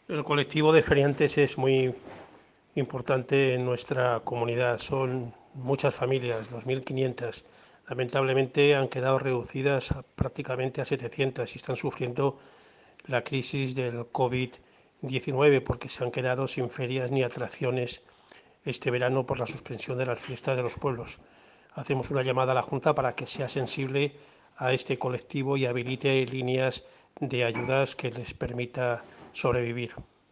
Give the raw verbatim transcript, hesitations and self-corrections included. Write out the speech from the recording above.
El colectivo de feriantes es muy importante en nuestra comunidad. Son muchas familias, dos mil quinientas. Lamentablemente han quedado reducidas a prácticamente a setecientas y están sufriendo la crisis del COVID diecinueve porque se han quedado sin ferias ni atracciones este verano por la suspensión de las fiestas de los pueblos. Hacemos una llamada a la Junta para que sea sensible a este colectivo y habilite líneas de ayudas que les permita sobrevivir.